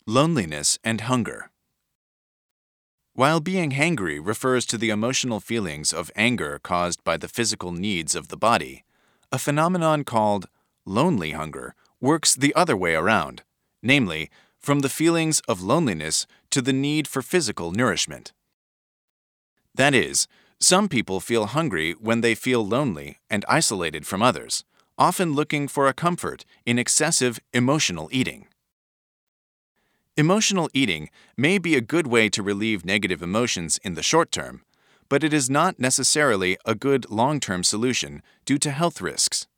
Loneliness and hunger. While being hangry refers to the emotional feelings of anger caused by the physical needs of the body, a phenomenon called lonely hunger works the other way around, namely, from the feelings of loneliness to the need for physical nourishment. That is, some people feel hungry when they feel lonely and isolated from others, often looking for a comfort in excessive emotional eating. Emotional eating may be a good way to relieve negative emotions in the short term, but it is not necessarily a good long-term solution due to health risks.